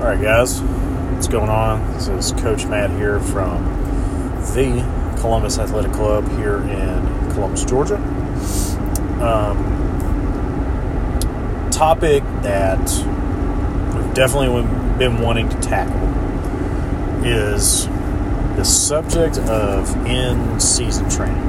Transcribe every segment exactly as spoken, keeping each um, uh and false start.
All right, guys, what's going on? This is Coach Matt here from the Columbus Athletic Club here in Columbus, Georgia. Um, topic that we've definitely been wanting to tackle is the subject of in-season training.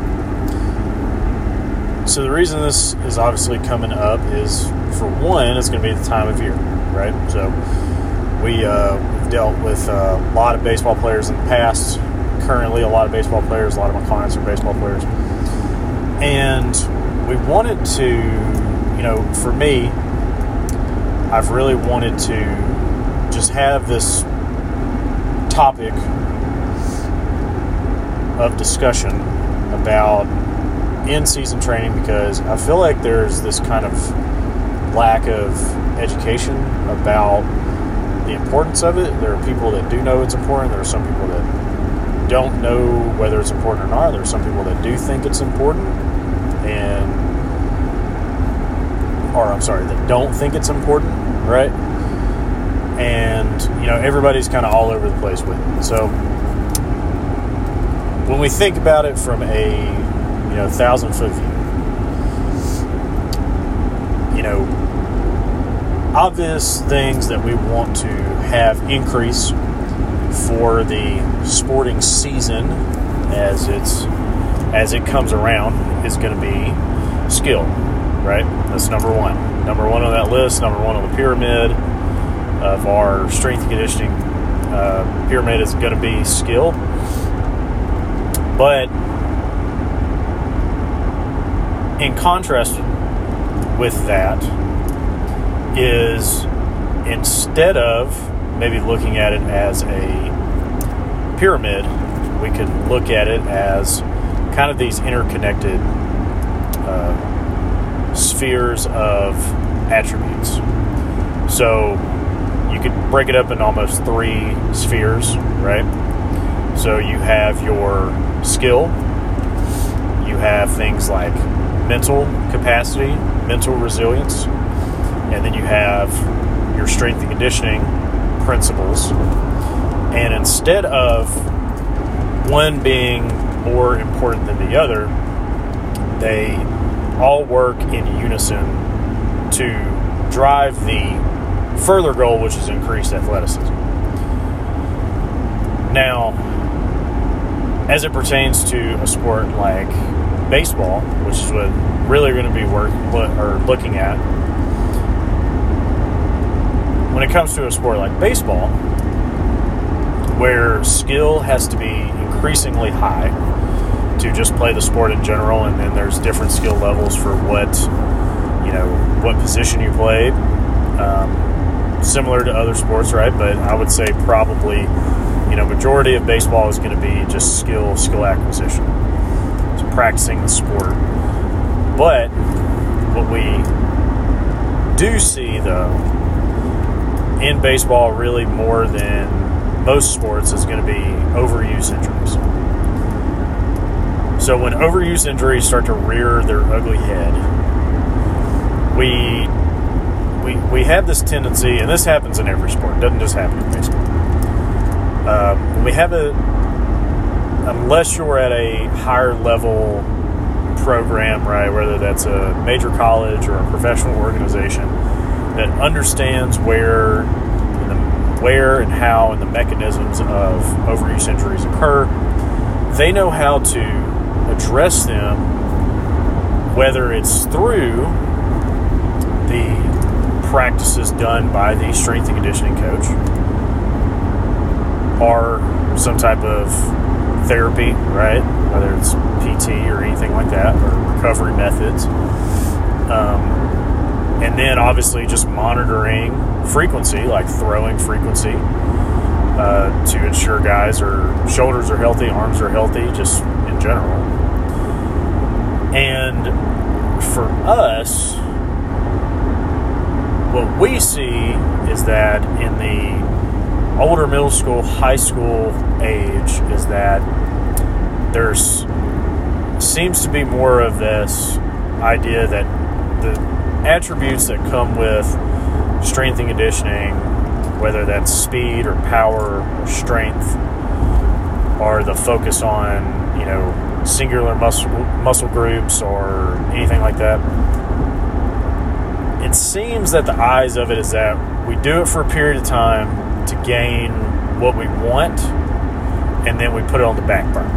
So the reason this is obviously coming up is, for one, it's going to be the time of year, right? So we, uh, we've dealt with uh, a lot of baseball players in the past, currently a lot of baseball players, a lot of my clients are baseball players. And we wanted to, you know, for me, I've really wanted to just have this topic of discussion about in-season training, because I feel like there's this kind of lack of education about the importance of it. There are people that do know it's important. There are some people that don't know whether it's important or not. There are some people that do think it's important, and or I'm sorry, that don't think it's important, right? And, you know, everybody's kind of all over the place with it. So when we think about it from a, you know, thousand foot view, you know, obvious things that we want to have increase for the sporting season as it's as it comes around is going to be skill, right? That's number one. Number one on that list, number one on the pyramid of our strength and conditioning uh, pyramid is going to be skill. But in contrast with that is, instead of maybe looking at it as a pyramid, we could look at it as kind of these interconnected uh, spheres of attributes. So you could break it up in almost three spheres, right? So you have your skill, you have things like mental capacity, mental resilience, and then you have your strength and conditioning principles. And instead of one being more important than the other, they all work in unison to drive the further goal, which is increased athleticism. Now, as it pertains to a sport like baseball, which is what really we're going to be work, or looking at, when it comes to a sport like baseball, where skill has to be increasingly high to just play the sport in general, and then there's different skill levels for what, you know, what position you played, um, similar to other sports, right? But I would say probably, you know, majority of baseball is going to be just skill, skill acquisition, so practicing the sport. But what we do see, though, in baseball, really more than most sports, is going to be overuse injuries. So when overuse injuries start to rear their ugly head, we we we have this tendency, and this happens in every sport. It doesn't just happen in baseball. Uh, we have a, unless you're at a higher level program, right, whether that's a major college or a professional organization that understands where, the, where and how and the mechanisms of overuse injuries occur, they know how to address them, whether it's through the practices done by the strength and conditioning coach, or some type of therapy, right? Whether it's P T or anything like that, or recovery methods. Um, and then obviously just monitoring frequency, like throwing frequency, uh, to ensure guys are shoulders are healthy, arms are healthy, just in general. And for us, what we see is that in the older middle school, high school age, is that there's seems to be more of this idea that the attributes that come with strength and conditioning, whether that's speed or power or strength, or the focus on, you know, singular muscle muscle groups or anything like that. It seems that the eyes of it is that we do it for a period of time to gain what we want, and then we put it on the back burner.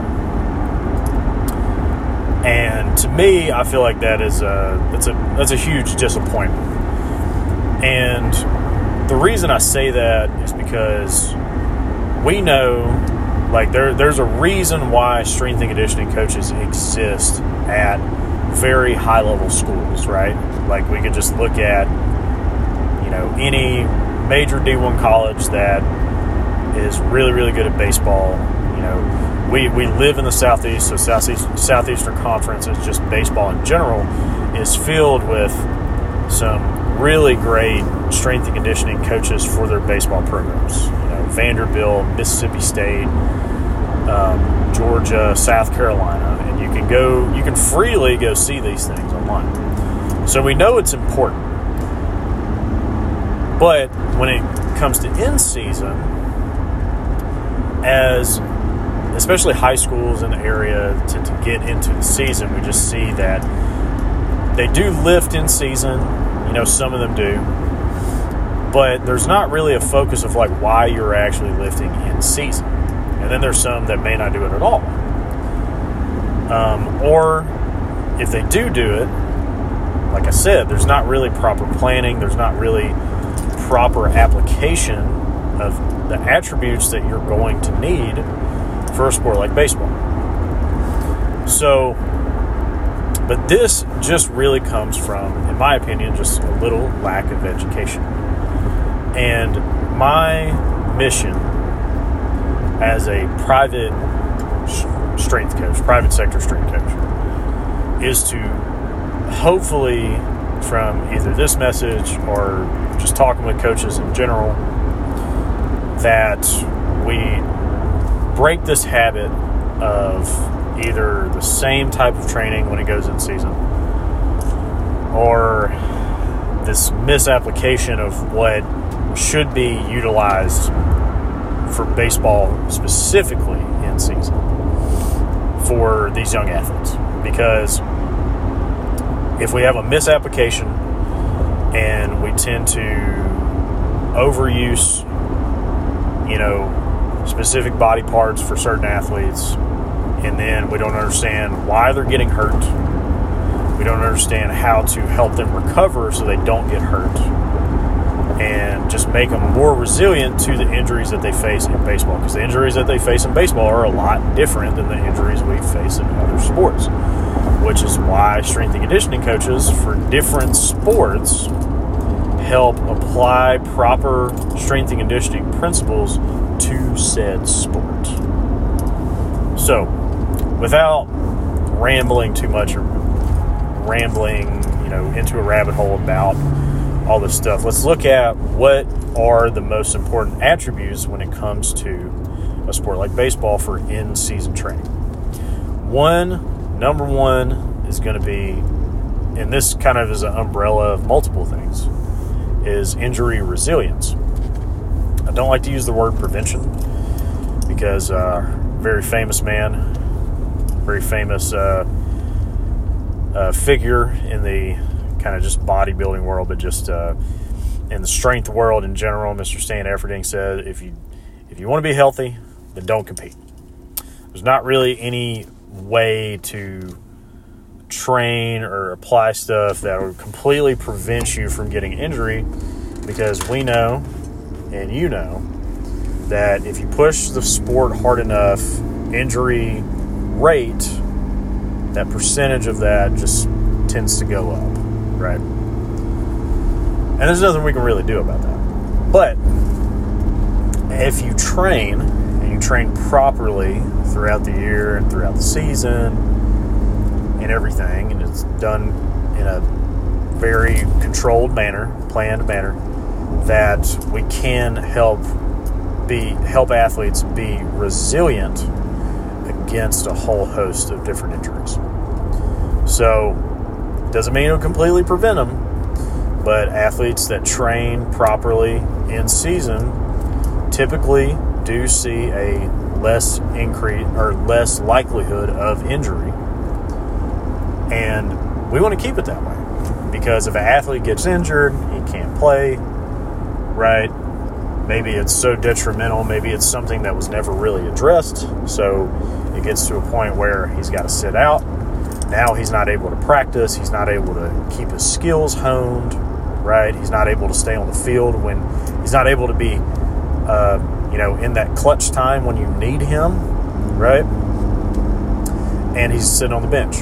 And to me, I feel like that is a that's a that's a huge disappointment. And the reason I say that is because we know, like, there there's a reason why strength and conditioning coaches exist at very high level schools, right? Like, we could just look at, you know, any major D one college that is really, really good at baseball. You know, we, we live in the Southeast, so Southeast, Southeastern Conference is just baseball in general is filled with some really great strength and conditioning coaches for their baseball programs. You know, Vanderbilt, Mississippi State, um, Georgia, South Carolina, and you can go, you can freely go see these things online. So we know it's important. But when it comes to in season, as especially high schools in the area to, to get into the season, we just see that they do lift in season. You know, some of them do. But there's not really a focus of, like, why you're actually lifting in season. And then there's some that may not do it at all. Um, or if they do do it, like I said, there's not really proper planning. There's not really proper application of the attributes that you're going to need for a sport like baseball. So, but this just really comes from, in my opinion, just a little lack of education. And my mission as a private strength coach, private sector strength coach, is to hopefully, from either this message or just talking with coaches in general, that we break this habit of either the same type of training when it goes in season, or this misapplication of what should be utilized for baseball specifically in season for these young athletes. Because if we have a misapplication and we tend to overuse, you know, specific body parts for certain athletes, and then we don't understand why they're getting hurt, we don't understand how to help them recover so they don't get hurt, and just make them more resilient to the injuries that they face in baseball. Because the injuries that they face in baseball are a lot different than the injuries we face in other sports, which is why strength and conditioning coaches for different sports help apply proper strength and conditioning principles to said sport. So, without rambling too much or rambling, you know, into a rabbit hole about all this stuff, let's look at what are the most important attributes when it comes to a sport like baseball for in-season training. One, number one is going to be, and this kind of is an umbrella of multiple things, is injury resilience. I don't like to use the word prevention because a uh, very famous man, very famous uh, uh, figure in the kind of just bodybuilding world, but just uh, in the strength world in general, Mister Stan Efferding said, if you if you want to be healthy, then don't compete. There's not really any way to train or apply stuff that would completely prevent you from getting injury, because we know, and you know, that if you push the sport hard enough, injury rate, that percentage of that just tends to go up, right? And there's nothing we can really do about that. But if you train, and you train properly throughout the year and throughout the season and everything, and it's done in a very controlled manner, planned manner, that we can help be help athletes be resilient against a whole host of different injuries. So, doesn't mean it'll completely prevent them, but athletes that train properly in season typically do see a less increase or less likelihood of injury. And we want to keep it that way, because if an athlete gets injured, he can't play, right? Maybe it's so detrimental, maybe it's something that was never really addressed, so it gets to a point where he's got to sit out. Now he's not able to practice, he's not able to keep his skills honed, right? He's not able to stay on the field when he's not able to be, uh, you know, in that clutch time when you need him, right? And he's sitting on the bench.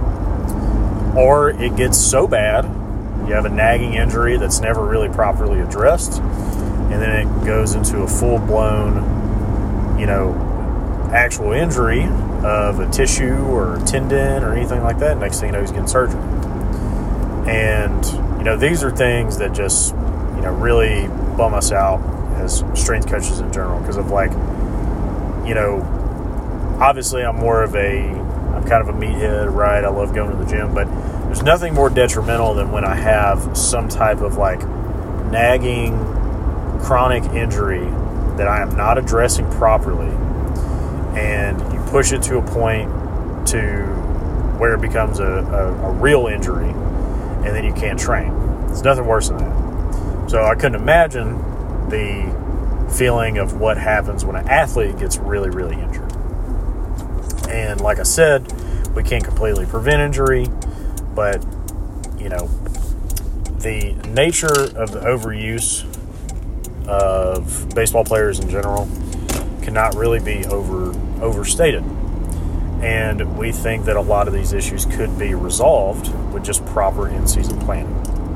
Or it gets so bad, you have a nagging injury that's never really properly addressed, and then it goes into a full-blown, you know, actual injury of a tissue or a tendon or anything like that. Next thing you know, he's getting surgery. And, you know, these are things that just, you know, really bum us out as strength coaches in general, because of, like, you know, obviously I'm more of a, I'm kind of a meathead, right? I love going to the gym, but there's nothing more detrimental than when I have some type of, like, nagging chronic injury that I am not addressing properly, and you push it to a point to where it becomes a, a, a real injury, and then you can't train. There's nothing worse than that. So I couldn't imagine the feeling of what happens when an athlete gets really, really injured. And like I said, we can't completely prevent injury, but, you know, the nature of the overuse of baseball players in general cannot really be over overstated. And we think that a lot of these issues could be resolved with just proper in-season planning.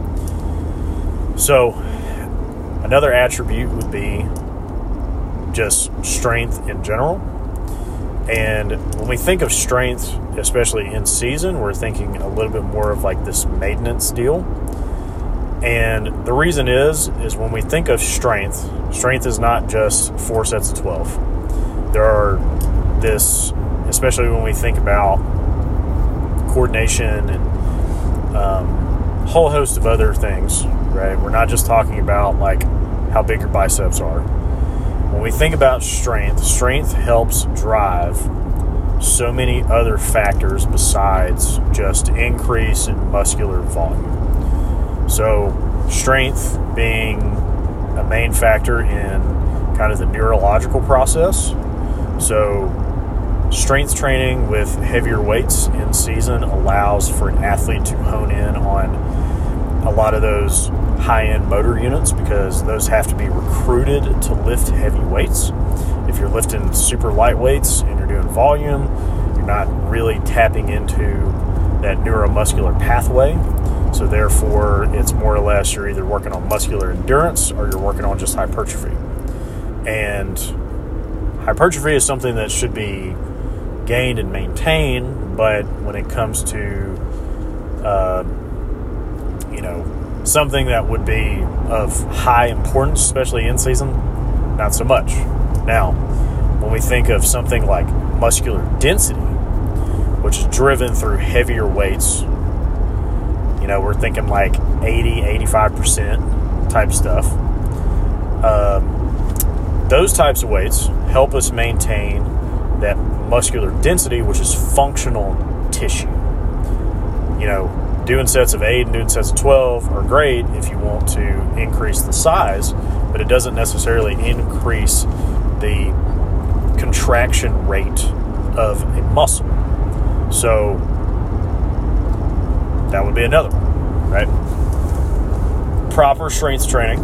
So another attribute would be just strength in general. And when we think of strength, especially in season, we're thinking a little bit more of like this maintenance deal. And the reason is, is when we think of strength, strength is not just four sets of twelve. There are this, especially when we think about coordination and um, a whole host of other things, right? We're not just talking about like how big your biceps are. When we think about strength, strength helps drive so many other factors besides just increase in muscular volume. So strength being a main factor in kind of the neurological process. So strength training with heavier weights in season allows for an athlete to hone in on a lot of those high-end motor units, because those have to be recruited to lift heavy weights. If you're lifting super light weights and you're doing volume, you're not really tapping into that neuromuscular pathway. So therefore, it's more or less you're either working on muscular endurance or you're working on just hypertrophy. And hypertrophy is something that should be gained and maintained, but when it comes to, uh, you know, something that would be of high importance, especially in season, not so much. Now, when we think of something like muscular density, which is driven through heavier weights, you know, we're thinking like eighty, eighty-five percent type stuff. Um, those types of weights help us maintain that muscular density, which is functional tissue. You know, doing sets of eight and doing sets of twelve are great if you want to increase the size, but it doesn't necessarily increase the contraction rate of a muscle. So that would be another one, right? Proper strength training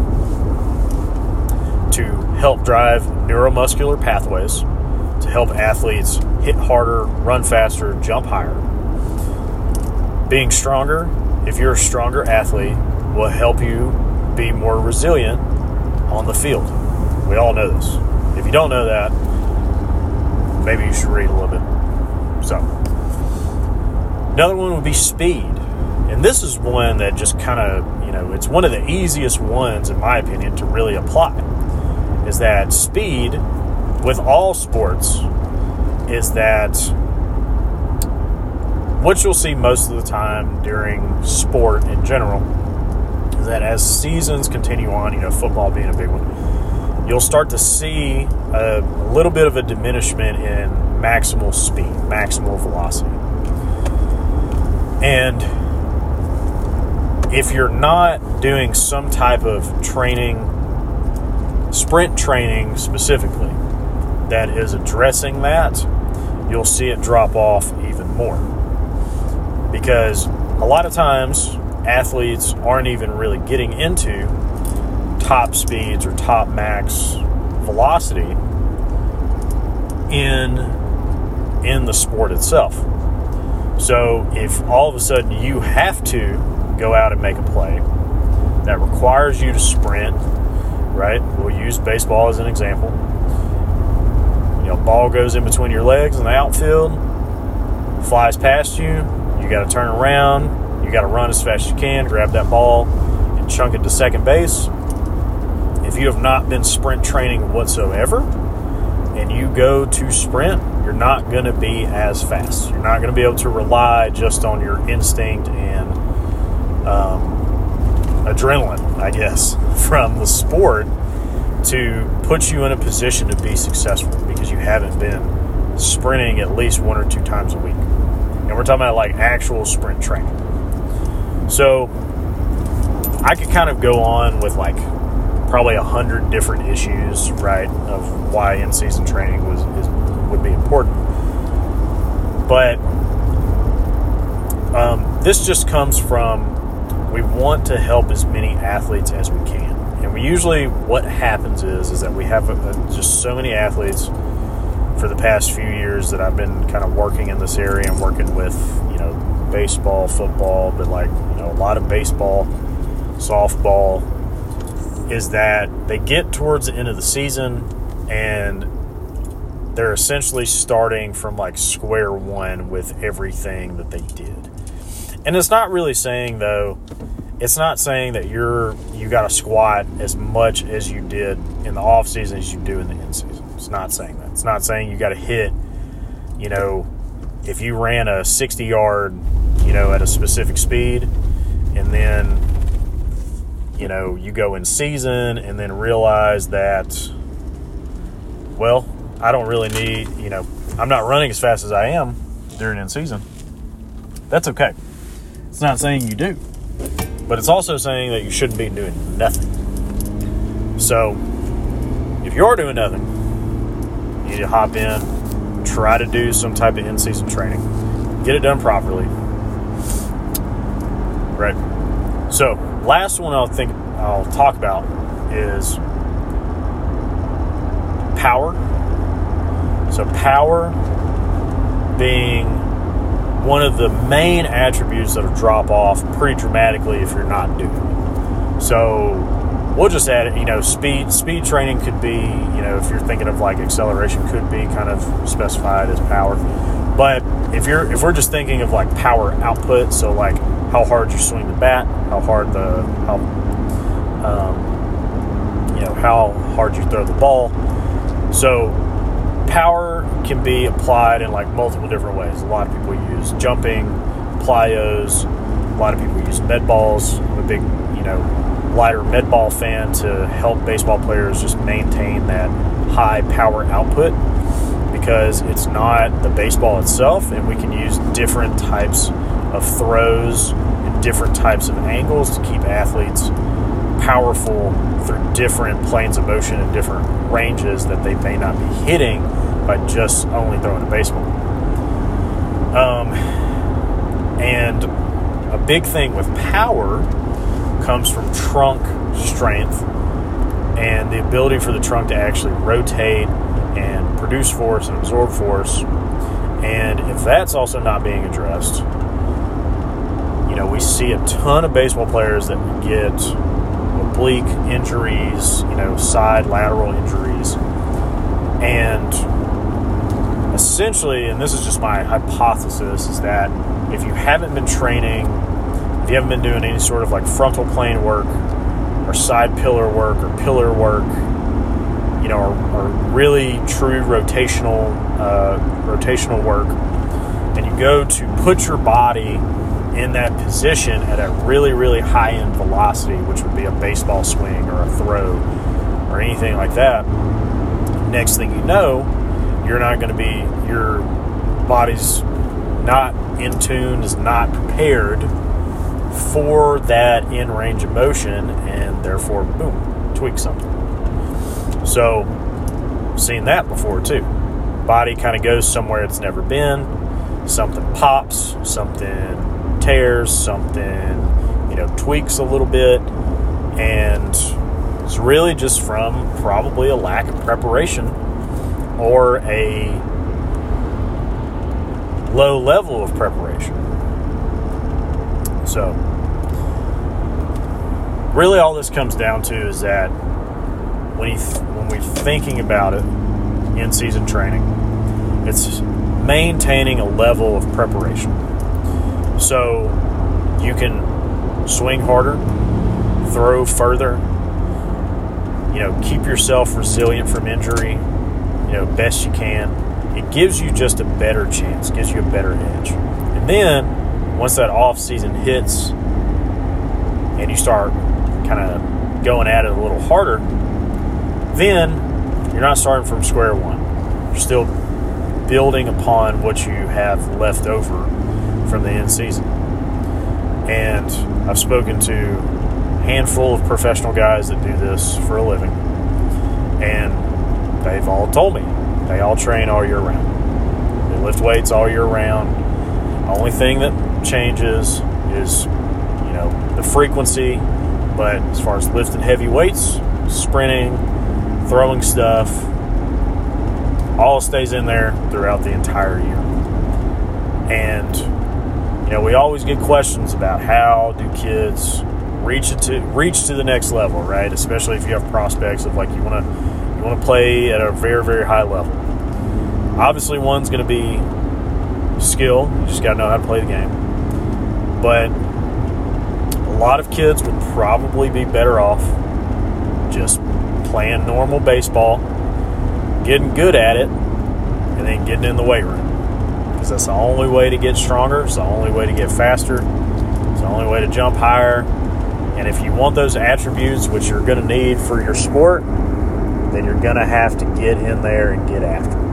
to help drive neuromuscular pathways, to help athletes hit harder, run faster, jump higher. Being stronger, if you're a stronger athlete, will help you be more resilient on the field. We all know this. If you don't know that, maybe you should read a little bit. So, another one would be speed. And this is one that just kind of, you know, it's one of the easiest ones, in my opinion, to really apply. Is that speed, with all sports, is that what you'll see most of the time during sport in general is that as seasons continue on, you know, football being a big one, you'll start to see a little bit of a diminishment in maximal speed, maximal velocity. And if you're not doing some type of training, sprint training specifically, that is addressing that, you'll see it drop off even more. Because a lot of times, athletes aren't even really getting into top speeds or top max velocity in, in the sport itself. So if all of a sudden you have to go out and make a play that requires you to sprint, right? We'll use baseball as an example. You know, ball goes in between your legs in the outfield, flies past you, you got to turn around, you got to run as fast as you can, grab that ball, and chunk it to second base. If you have not been sprint training whatsoever, and you go to sprint, you're not going to be as fast. You're not going to be able to rely just on your instinct and um, adrenaline, I guess, from the sport to put you in a position to be successful, because you haven't been sprinting at least one or two times a week. And we're talking about like actual sprint training. So I could kind of go on with like probably a hundred different issues, right, of why in-season training was is, would be important. But um, this just comes from, we want to help as many athletes as we can. And we usually, what happens is, is that we have a, a, just so many athletes for the past few years that I've been kind of working in this area and working with, you know, baseball, football, but like, you know, a lot of baseball, softball, is that they get towards the end of the season and they're essentially starting from like square one with everything that they did. And it's not really saying, though, it's not saying that you're you got to squat as much as you did in the off season as you do in the in season. It's not saying that. It's not saying you got to hit, you know, if you ran a sixty yard, you know, at a specific speed, and then, you know, you go in season and then realize that, well, I don't really need, you know, I'm not running as fast as I am during in season. That's okay. It's not saying you do. But it's also saying that you shouldn't be doing nothing. So, if you're doing nothing, you need to hop in, try to do some type of in-season training. Get it done properly. Right. So, last one I'll think I'll talk about is power. So, power being one of the main attributes that'll drop off pretty dramatically if you're not doing it. So we'll just add it, you know, speed speed training could be, you know, if you're thinking of like acceleration, could be kind of specified as power. But if you're if we're just thinking of like power output, so like how hard you swing the bat, how hard the how um, you know, how hard you throw the ball. So power can be applied in like multiple different ways. A lot of people use jumping, plyos. A lot of people use med balls. I'm a big, you know, lighter med ball fan to help baseball players just maintain that high power output, because it's not the baseball itself, and we can use different types of throws and different types of angles to keep athletes powerful through different planes of motion and different ranges that they may not be hitting by just only throwing a baseball. Um, and a big thing with power comes from trunk strength and the ability for the trunk to actually rotate and produce force and absorb force. And if that's also not being addressed, you know, we see a ton of baseball players that get oblique injuries, you know, side lateral injuries. And essentially, and this is just my hypothesis, is that if you haven't been training, if you haven't been doing any sort of like frontal plane work or side pillar work or pillar work, you know, or, or really true rotational uh, rotational work, and you go to put your body in that position at a really, really high-end velocity, which would be a baseball swing or a throw or anything like that, next thing you know, you're not going to be, your body's not in tune, is not prepared for that in range of motion, and therefore, boom, tweak something. So, seen that before too. Body kind of goes somewhere it's never been, something pops, something tears, something, you know, tweaks a little bit, and it's really just from probably a lack of preparation or a low level of preparation. So, really all this comes down to is that when, you th- when we're thinking about it, in-season training, it's maintaining a level of preparation. So, you can swing harder, throw further, you know, keep yourself resilient from injury, you know, best you can. It gives you just a better chance, gives you a better edge. And then, once that off season hits and you start kind of going at it a little harder, then you're not starting from square one. You're still building upon what you have left over from the end season. And I've spoken to a handful of professional guys that do this for a living, and they've all told me they all train all year round. They lift weights all year round. The only thing that changes is, you know, the frequency, but as far as lifting heavy weights, sprinting, throwing stuff, all stays in there throughout the entire year. And, you know, we always get questions about how do kids reach it to reach to the next level, right? Especially if you have prospects of like you want to you want to play at a very, very high level. Obviously, one's going to be skill. You just got to know how to play the game. But a lot of kids would probably be better off just playing normal baseball, getting good at it, and then getting in the weight room. Because that's the only way to get stronger. It's the only way to get faster. It's the only way to jump higher. And if you want those attributes, which you're going to need for your sport, then you're going to have to get in there and get after it.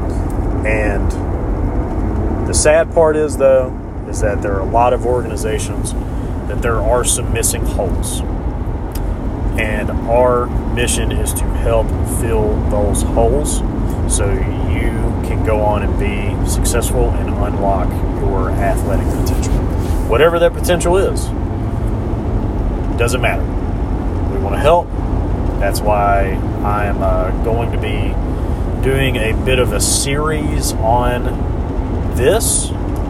And the sad part is, though, is that there are a lot of organizations that there are some missing holes. And our mission is to help fill those holes so you can go on and be successful and unlock your athletic potential. Whatever that potential is, doesn't matter. We want to help. That's why I'm uh, going to be doing a bit of a series on this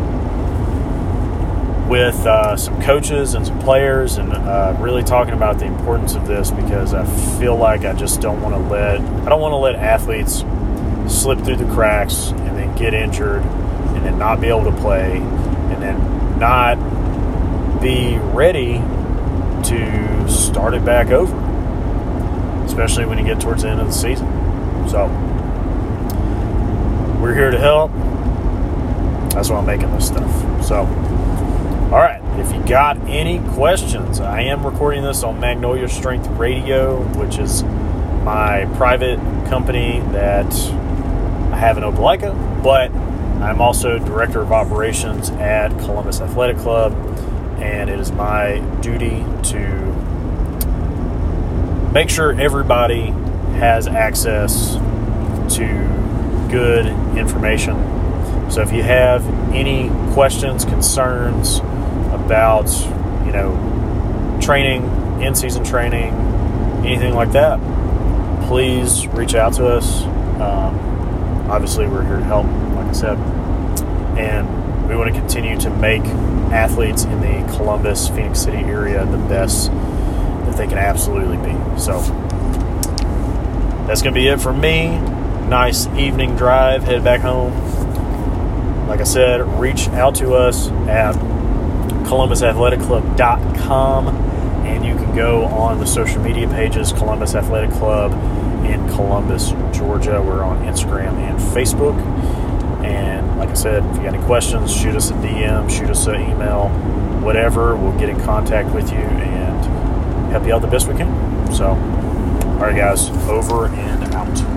with uh, some coaches and some players, and uh, really talking about the importance of this, because I feel like I just don't want to let I don't want to let athletes slip through the cracks and then get injured and then not be able to play and then not be ready to start it back over, especially when you get towards the end of the season. So we're here to help. That's why I'm making this stuff. So, all right, if you got any questions, I am recording this on Magnolia Strength Radio, which is my private company that I have in Opelika, but I'm also Director of Operations at Columbus Athletic Club, and it is my duty to make sure everybody has access to good information. So if you have any questions, concerns about, you know, training, in-season training, anything like that, please reach out to us. Um, obviously, we're here to help, like I said. And we want to continue to make athletes in the Columbus, Phoenix City area the best that they can absolutely be. So that's going to be it for me. Nice evening drive, head back home. Like I said, reach out to us at columbus athletic club dot com, and you can go on the social media pages, Columbus Athletic Club in Columbus, Georgia. We're on Instagram and Facebook. And like I said, if you got any questions, shoot us a D M, shoot us an email, whatever. We'll get in contact with you and help you out the best we can. So, all right, guys, over and out.